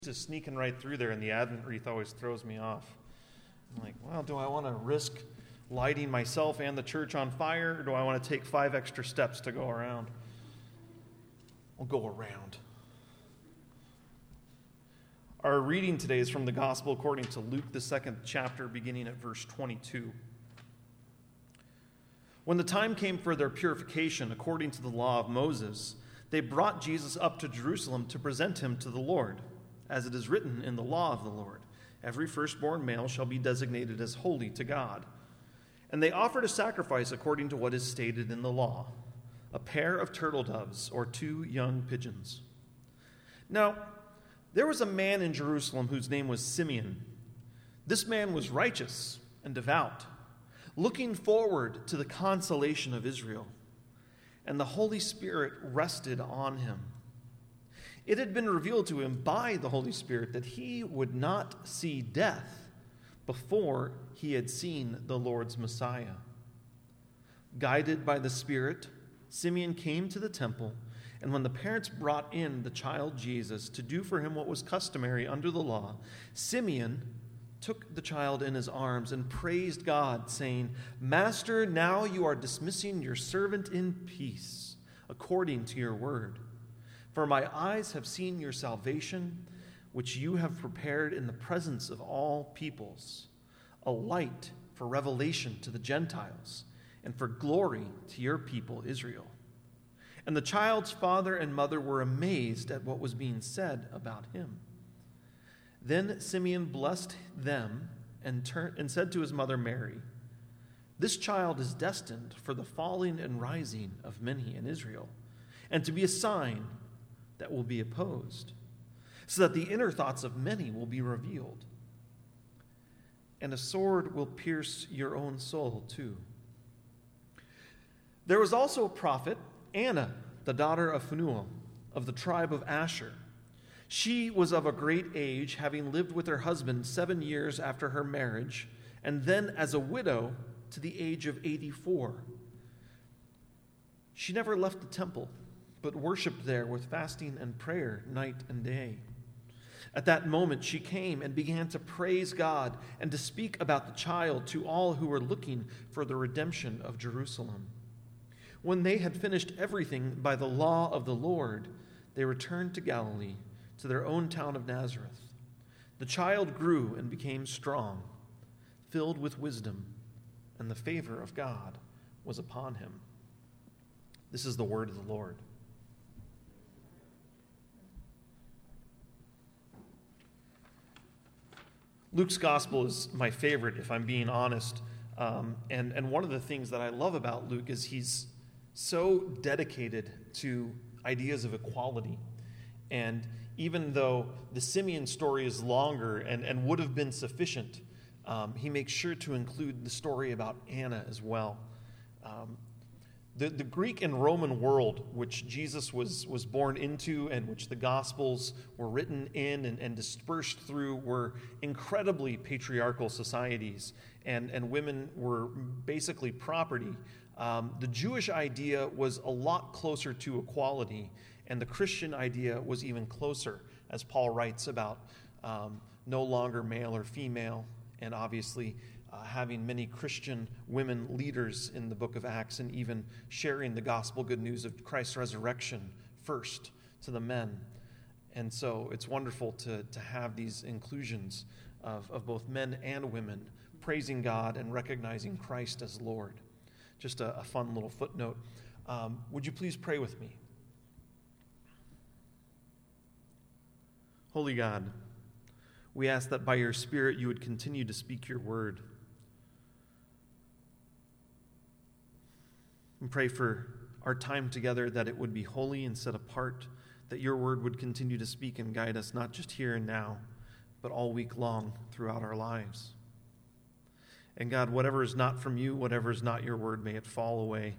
Just sneaking right through there, and the Advent wreath always throws me off. I'm like, well, do I want to risk lighting myself and the church on fire, or do I want to take 5 extra steps to go around? I'll go around. Our reading today is from the Gospel according to Luke, the 2nd chapter, beginning at verse 22. When the time came for their purification according to the law of Moses, they brought Jesus up to Jerusalem to present him to the Lord. As it is written in the law of the Lord, every firstborn male shall be designated as holy to God. And they offered a sacrifice according to what is stated in the law, a pair of turtle doves or 2 young pigeons. Now, there was a man in Jerusalem whose name was Simeon. This man was righteous and devout, looking forward to the consolation of Israel, and the Holy Spirit rested on him. It had been revealed to him by the Holy Spirit that he would not see death before he had seen the Lord's Messiah. Guided by the Spirit, Simeon came to the temple, and when the parents brought in the child Jesus to do for him what was customary under the law, Simeon took the child in his arms and praised God, saying, "Master, now you are dismissing your servant in peace, according to your word. For my eyes have seen your salvation, which you have prepared in the presence of all peoples, a light for revelation to the Gentiles, and for glory to your people Israel." And the child's father and mother were amazed at what was being said about him. Then Simeon blessed them and said to his mother Mary, "This child is destined for the falling and rising of many in Israel, and to be a sign that will be opposed, so that the inner thoughts of many will be revealed. And a sword will pierce your own soul too." There was also a prophet, Anna, the daughter of Phanuel, of the tribe of Asher. She was of a great age, having lived with her husband 7 years after her marriage, and then as a widow to the age of 84. She never left the temple, but worshipped there with fasting and prayer night and day. At that moment she came and began to praise God and to speak about the child to all who were looking for the redemption of Jerusalem. When they had finished everything by the law of the Lord, they returned to Galilee, to their own town of Nazareth. The child grew and became strong, filled with wisdom, and the favor of God was upon him. This is the word of the Lord. Luke's gospel is my favorite, if I'm being honest. And one of the things that I love about Luke is he's so dedicated to ideas of equality. And even though the Simeon story is longer and would have been sufficient, he makes sure to include the story about Anna as well. The Greek and Roman world, which Jesus was born into and which the Gospels were written in and dispersed through, were incredibly patriarchal societies, and women were basically property. The Jewish idea was a lot closer to equality, and the Christian idea was even closer, as Paul writes about no longer male or female, and obviously having many Christian women leaders in the book of Acts, and even sharing the gospel good news of Christ's resurrection first to the men. And so it's wonderful to have these inclusions of both men and women praising God and recognizing Christ as Lord. Just a fun little footnote. Would you please pray with me? Holy God, we ask that by your Spirit you would continue to speak your word. And pray for our time together that it would be holy and set apart, that your word would continue to speak and guide us, not just here and now, but all week long throughout our lives. And God, whatever is not from you, whatever is not your word, may it fall away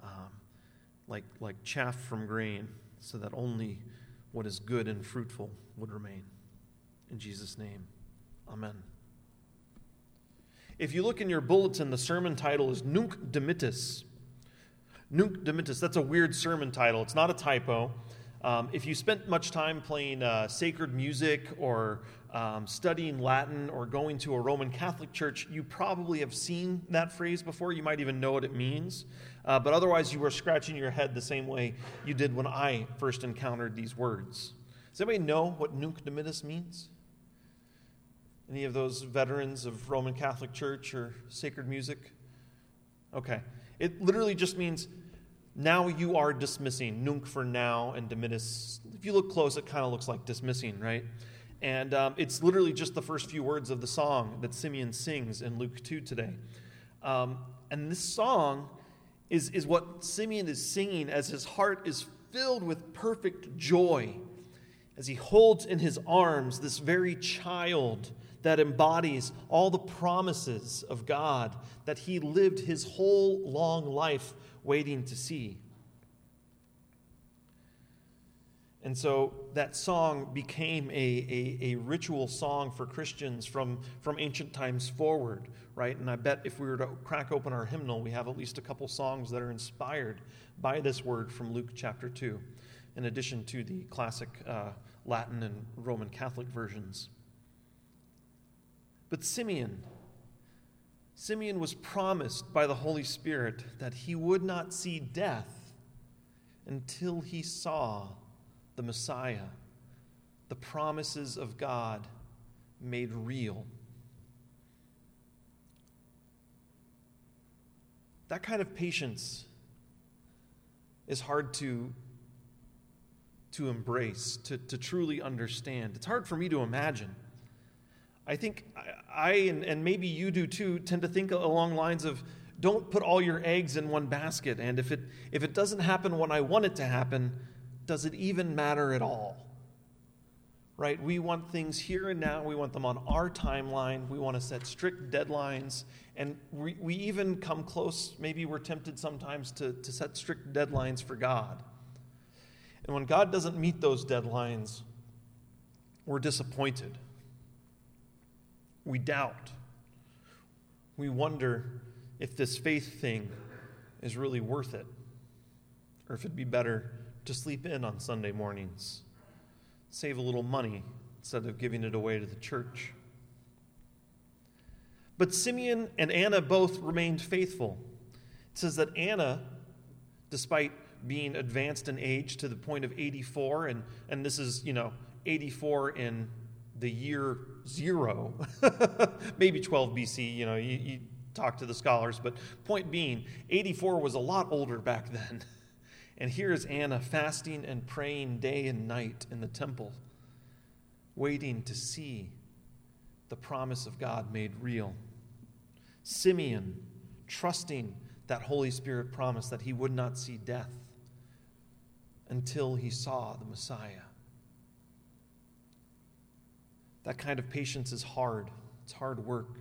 like chaff from grain, so that only what is good and fruitful would remain. In Jesus' name, amen. If you look in your bulletin, the sermon title is Nunc Dimittis. Nunc Dimittis, that's a weird sermon title. It's not a typo. If you spent much time playing sacred music or studying Latin or going to a Roman Catholic church, you probably have seen that phrase before. You might even know what it means. But otherwise, you were scratching your head the same way you did when I first encountered these words. Does anybody know what Nunc Dimittis means? Any of those veterans of Roman Catholic Church or sacred music? Okay. It literally just means now you are dismissing. Nunc for now and Dimittis. If you look close, it kind of looks like dismissing, right? And it's literally just the first few words of the song that Simeon sings in Luke 2 today. And this song is what Simeon is singing as his heart is filled with perfect joy, as he holds in his arms this very child that embodies all the promises of God that he lived his whole long life waiting to see. And so that song became a ritual song for Christians from ancient times forward, right? And I bet if we were to crack open our hymnal, we have at least a couple songs that are inspired by this word from Luke chapter 2, in addition to the classic Latin and Roman Catholic versions. But Simeon was promised by the Holy Spirit that he would not see death until he saw the Messiah, the promises of God made real. That kind of patience is hard to embrace, to truly understand. It's hard for me to imagine. I think I and maybe you do too, tend to think along lines of, don't put all your eggs in one basket, and if it doesn't happen when I want it to happen, does it even matter at all? Right? We want things here and now. We want them on our timeline. We want to set strict deadlines, and we even come close. Maybe we're tempted sometimes to set strict deadlines for God. And when God doesn't meet those deadlines, we're disappointed. We doubt. We wonder if this faith thing is really worth it, or if it'd be better to sleep in on Sunday mornings, save a little money instead of giving it away to the church. But Simeon and Anna both remained faithful. It says that Anna, despite being advanced in age to the point of 84, and this is, 84 in the year 0, maybe 12 BC, you talk to the scholars, but point being, 84 was a lot older back then. And here is Anna fasting and praying day and night in the temple, waiting to see the promise of God made real. Simeon trusting that Holy Spirit promise that he would not see death until he saw the Messiah. That kind of patience is hard. It's hard work.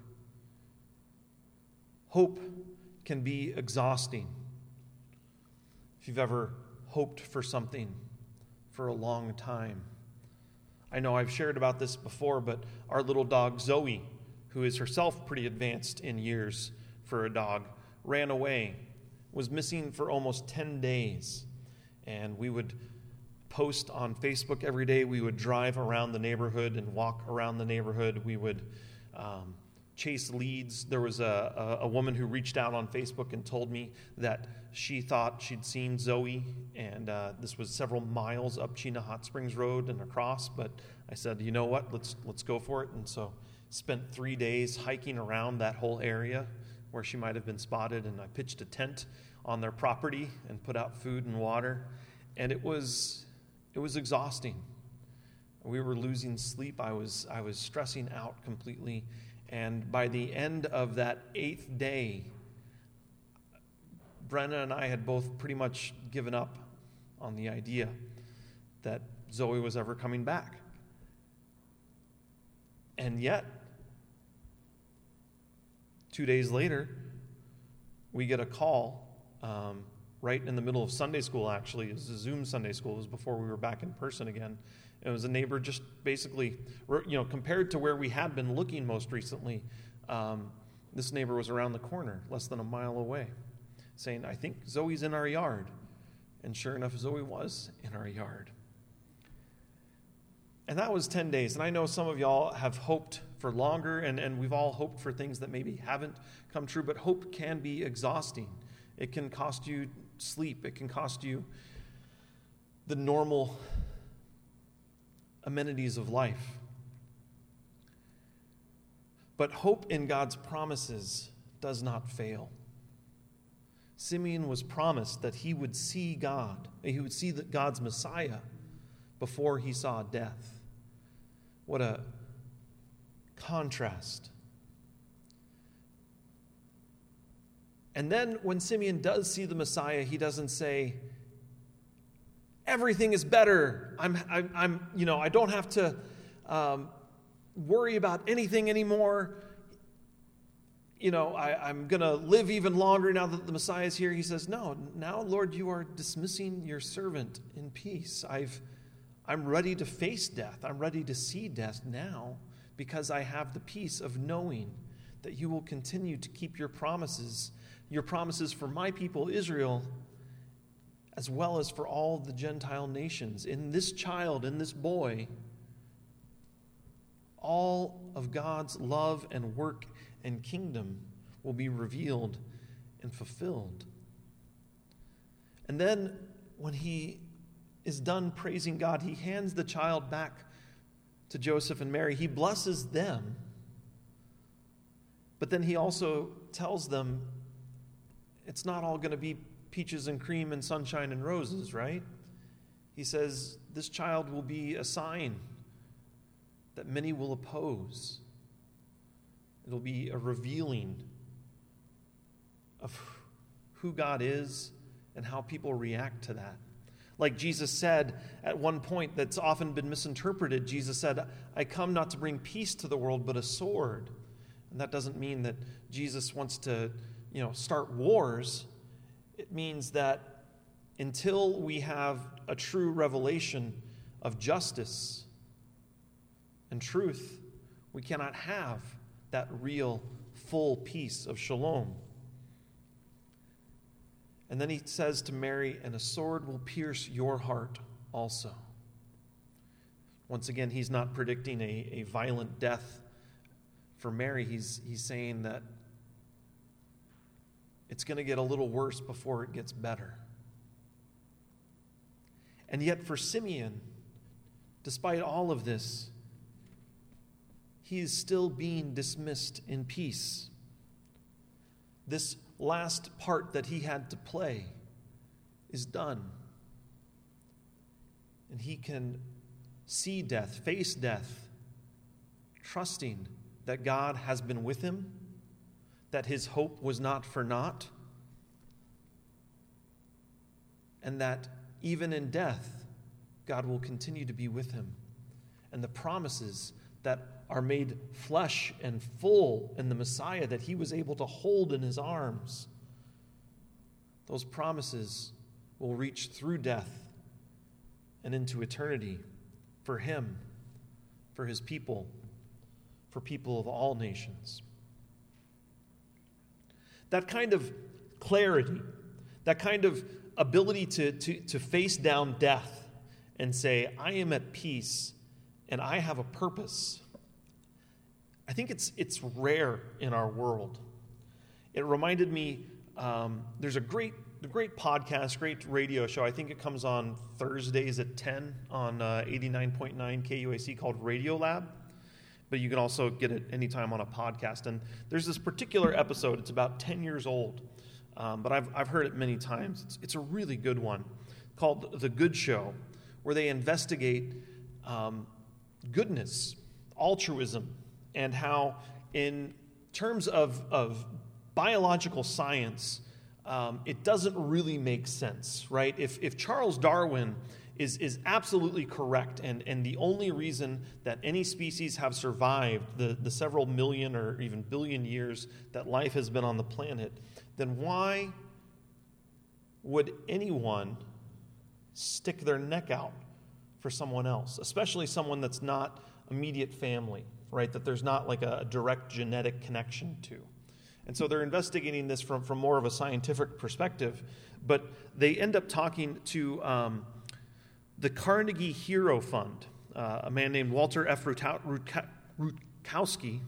Hope can be exhausting. If you've ever hoped for something for a long time. I know I've shared about this before, but our little dog Zoe, who is herself pretty advanced in years for a dog, ran away, was missing for almost 10 days. And we would post on Facebook every day. We would drive around the neighborhood and walk around the neighborhood. We would chase leads. There was a woman who reached out on Facebook and told me that she thought she'd seen Zoe, and this was several miles up Chena Hot Springs Road and across, but I said, you know what, let's go for it. And so spent 3 days hiking around that whole area where she might have been spotted, and I pitched a tent on their property and put out food and water, and it was exhausting. We were losing sleep. I was stressing out completely. And by the end of that 8th day, Brenna and I had both pretty much given up on the idea that Zoe was ever coming back. And yet, 2 days later, we get a call right in the middle of Sunday school, actually. It was a Zoom Sunday school. It was before we were back in person again. It was a neighbor just basically, compared to where we had been looking most recently, this neighbor was around the corner, less than a mile away, saying, I think Zoe's in our yard. And sure enough, Zoe was in our yard. And that was 10 days. And I know some of y'all have hoped for longer, and we've all hoped for things that maybe haven't come true, but hope can be exhausting. It can cost you sleep. It can cost you the normal amenities of life. But hope in God's promises does not fail. Simeon was promised that he would see God, he would see God's Messiah before he saw death. What a contrast. And then when Simeon does see the Messiah, he doesn't say, everything is better. I don't have to worry about anything anymore. I'm going to live even longer now that the Messiah is here. He says, no, now, Lord, you are dismissing your servant in peace. I'm ready to face death. I'm ready to see death now because I have the peace of knowing that you will continue to keep your promises for my people Israel, as well as for all the Gentile nations. In this child, in this boy, all of God's love and work and kingdom will be revealed and fulfilled. And then when he is done praising God, he hands the child back to Joseph and Mary. He blesses them, but then he also tells them it's not all going to be peaches and cream and sunshine and roses, right? He says this child will be a sign that many will oppose. It'll be a revealing of who God is and how people react to that. Like Jesus said at one point that's often been misinterpreted, Jesus said, I come not to bring peace to the world, but a sword. And that doesn't mean that Jesus wants to, start wars. It means that until we have a true revelation of justice and truth, we cannot have that real, full peace of shalom. And then he says to Mary, and a sword will pierce your heart also. Once again, he's not predicting a violent death for Mary. He's saying that it's going to get a little worse before it gets better. And yet for Simeon, despite all of this, he is still being dismissed in peace. This last part that he had to play is done. And he can see death, face death, trusting that God has been with him, that his hope was not for naught, and that even in death, God will continue to be with him. And the promises that are made flesh and full in the Messiah that he was able to hold in his arms, those promises will reach through death and into eternity for him, for his people, for people of all nations. That kind of clarity, that kind of ability to face down death and say, I am at peace and I have a purpose, I think it's rare in our world. It reminded me, there's a great podcast, great radio show. I think it comes on Thursdays at 10 on 89.9 KUAC called Radiolab. But you can also get it anytime on a podcast. And there's this particular episode. It's about 10 years old, but I've heard it many times. It's a really good one called The Good Show, where they investigate goodness, altruism, and how in terms of biological science, it doesn't really make sense, right? If Charles Darwin is absolutely correct, and the only reason that any species have survived the several million or even billion years that life has been on the planet, then why would anyone stick their neck out for someone else, especially someone that's not immediate family, right? That there's not like a direct genetic connection to. And so they're investigating this from more of a scientific perspective, but they end up talking to the Carnegie Hero Fund. a man named Walter F. Rutkowski,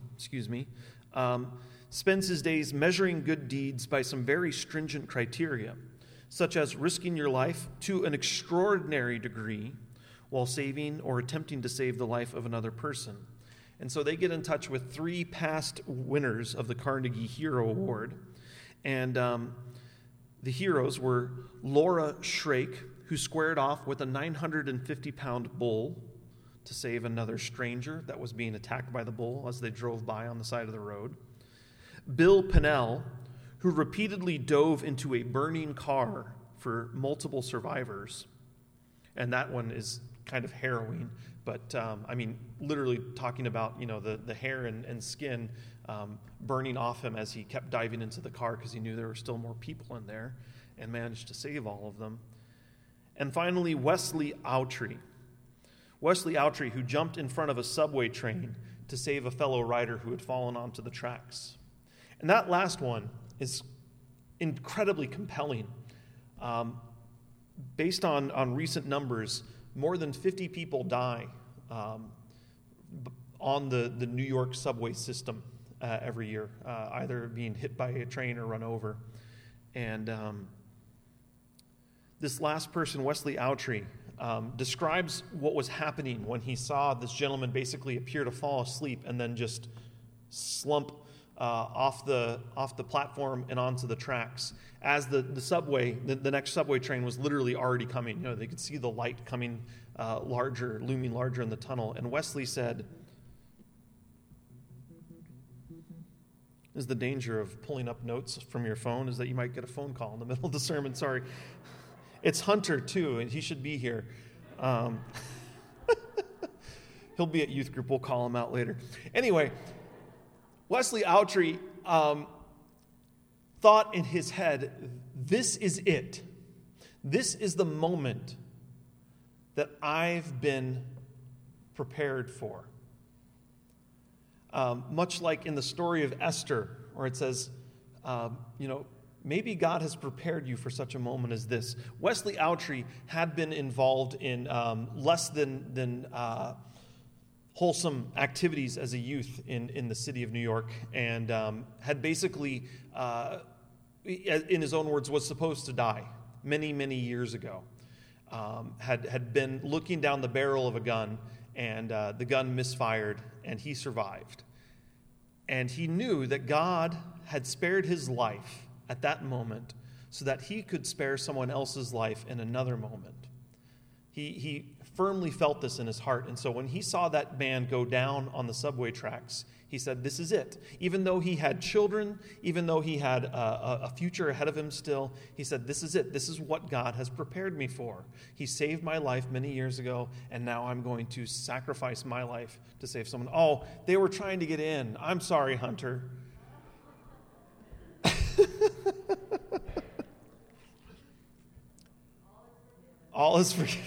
spends his days measuring good deeds by some very stringent criteria, such as risking your life to an extraordinary degree while saving or attempting to save the life of another person. And so they get in touch with 3 past winners of the Carnegie Hero Award. And the heroes were Laura Shrake, who squared off with a 950-pound bull to save another stranger that was being attacked by the bull as they drove by on the side of the road. Bill Pinnell, who repeatedly dove into a burning car for multiple survivors. And that one is kind of harrowing, but literally talking about, the hair and skin burning off him as he kept diving into the car because he knew there were still more people in there, and managed to save all of them. And finally, Wesley Autry. Wesley Autry, who jumped in front of a subway train to save a fellow rider who had fallen onto the tracks. And that last one is incredibly compelling. Based on recent numbers, more than 50 people die on the New York subway system every year, either being hit by a train or run over. And this last person, Wesley Autry, describes what was happening when he saw this gentleman basically appear to fall asleep and then just slump off the platform and onto the tracks. As the next subway train was literally already coming. They could see the light coming looming larger in the tunnel. And Wesley said, "Is the danger of pulling up notes from your phone is that you might get a phone call in the middle of the sermon." Sorry. It's Hunter, too, and he should be here. He'll be at youth group. We'll call him out later. Anyway, Wesley Autry thought in his head, this is it. This is the moment that I've been prepared for. Much like in the story of Esther, where it says, maybe God has prepared you for such a moment as this. Wesley Autry had been involved in less than wholesome activities as a youth in the city of New York, and had basically, in his own words, was supposed to die many, many years ago. Had been looking down the barrel of a gun, and the gun misfired, and he survived. And he knew that God had spared his life at that moment so that he could spare someone else's life in another moment. He firmly felt this in his heart, and so when he saw that man go down on the subway tracks, he said, this is it. Even though he had children, even though he had a future ahead of him still, he said, this is it. This is what God has prepared me for. He saved my life many years ago, and now I'm going to sacrifice my life to save someone. Oh, they were trying to get in. I'm sorry, Hunter. All is forgiven.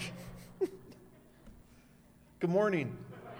Good morning.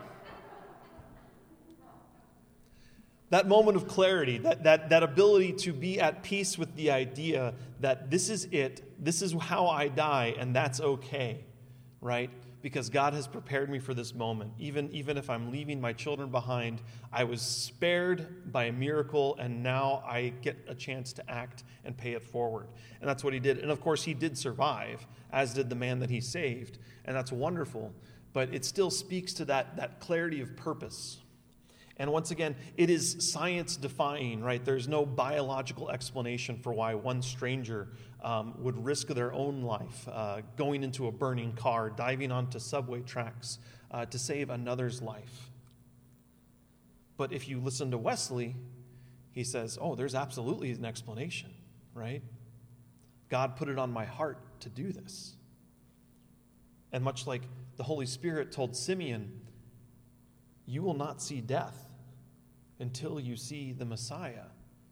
That moment of clarity, that ability to be at peace with the idea that this is it, this is how I die, and that's okay, right? Because God has prepared me for this moment. Even if I'm leaving my children behind, I was spared by a miracle, and now I get a chance to act and pay it forward. And that's what he did. And of course, he did survive, as did the man that he saved, and that's wonderful. But it still speaks to that clarity of purpose. And once again, it is science-defying, right? There's no biological explanation for why one stranger would risk their own life going into a burning car, diving onto subway tracks to save another's life. But if you listen to Wesley, he says, there's absolutely an explanation, right? God put it on my heart to do this. And much like the Holy Spirit told Simeon, you will not see death until you see the Messiah.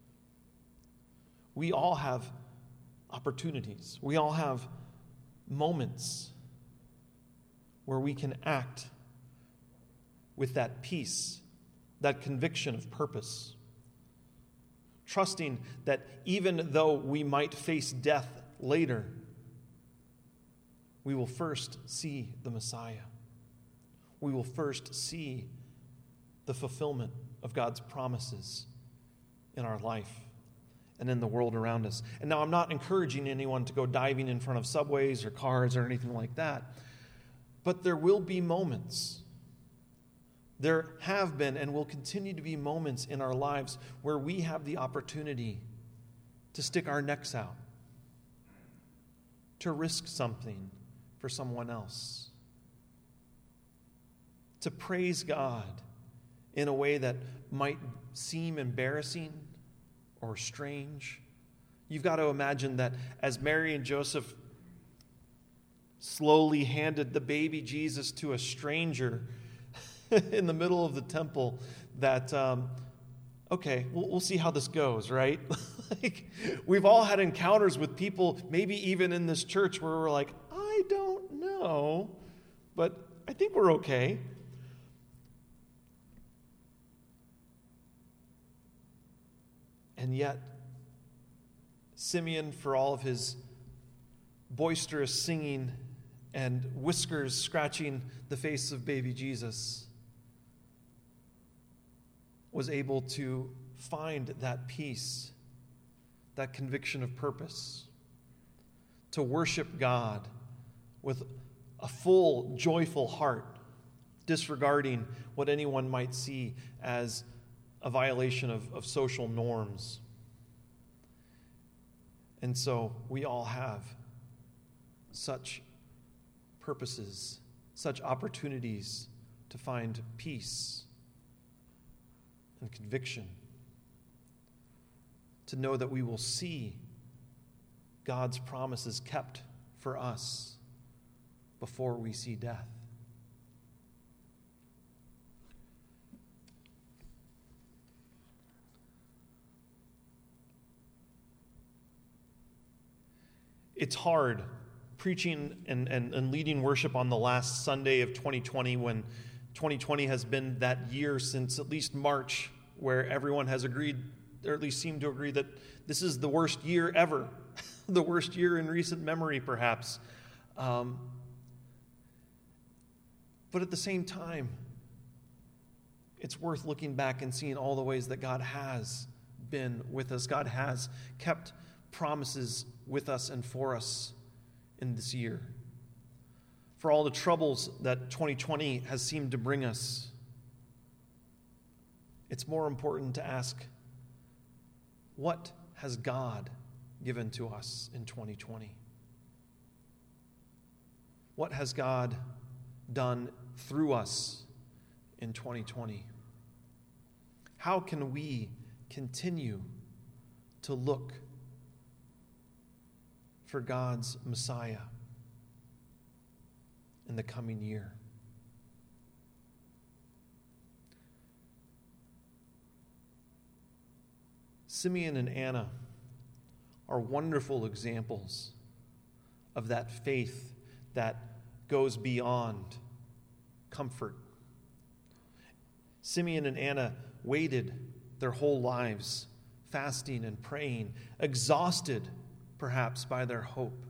We all have opportunities. We all have moments where we can act with that peace, that conviction of purpose, trusting that even though we might face death later, we will first see the Messiah. we will first see the fulfillment of God's promises in our life and in the world around us. And now I'm not encouraging anyone to go diving in front of subways or cars or anything like that, but there will be moments. There have been and will continue to be moments in our lives where we have the opportunity to stick our necks out, to risk something for someone else, to praise God in a way that might seem embarrassing or strange. You've got to imagine that as Mary and Joseph slowly handed the baby Jesus to a stranger in the middle of the temple, that, okay, we'll see how this goes, right? Like, we've all had encounters with people, maybe even in this church, where we're like, I don't know, but I think we're okay. And yet, Simeon, for all of his boisterous singing and whiskers scratching the face of baby Jesus, was able to find that peace, that conviction of purpose, to worship God with a full, joyful heart, disregarding what anyone might see as a violation of social norms. And so we all have such purposes, such opportunities to find peace and conviction, to know that we will see God's promises kept for us before we see death. It's hard preaching and leading worship on the last Sunday of 2020, when 2020 has been that year since at least March, where everyone has agreed, or at least seemed to agree, that this is the worst year ever, the worst year in recent memory, perhaps. But at the same time, it's worth looking back and seeing all the ways that God has been with us. God has kept promises with us and for us in this year. For all the troubles that 2020 has seemed to bring us, it's more important to ask, what has God given to us in 2020? What has God done through us in 2020? How can we continue to look for God's Messiah in the coming year? Simeon and Anna are wonderful examples of that faith that goes beyond comfort. Simeon and Anna waited their whole lives, fasting and praying, exhausted perhaps by their hope.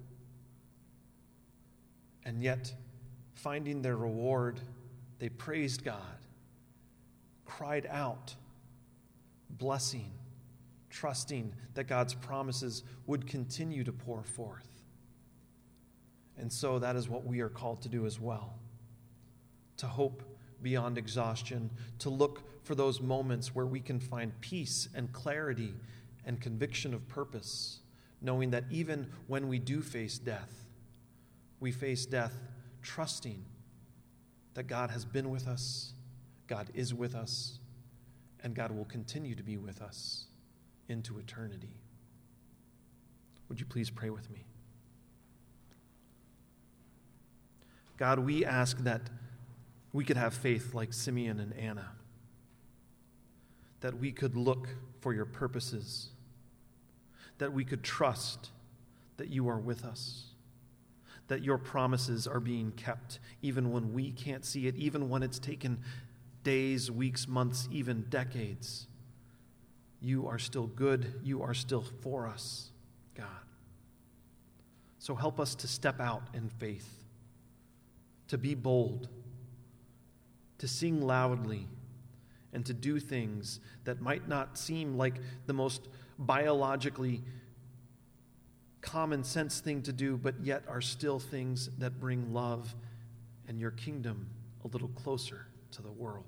And yet, finding their reward, they praised God, cried out, blessing, trusting that God's promises would continue to pour forth. And so that is what we are called to do as well, to hope beyond exhaustion, to look for those moments where we can find peace and clarity and conviction of purpose, knowing that even when we do face death, we face death trusting that God has been with us, God is with us, and God will continue to be with us into eternity. Would you please pray with me? God, we ask that we could have faith like Simeon and Anna, that we could look for your purposes, that we could trust that you are with us, that your promises are being kept even when we can't see it, even when it's taken days, weeks, months, even decades. You are still good. You are still for us, God. So help us to step out in faith, to be bold, to sing loudly, and to do things that might not seem like the most biologically common sense thing to do, but yet are still things that bring love and your kingdom a little closer to the world.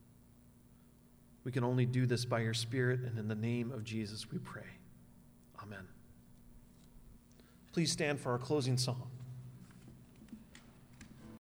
We can only do this by your Spirit, and in the name of Jesus we pray. Amen. Please stand for our closing song.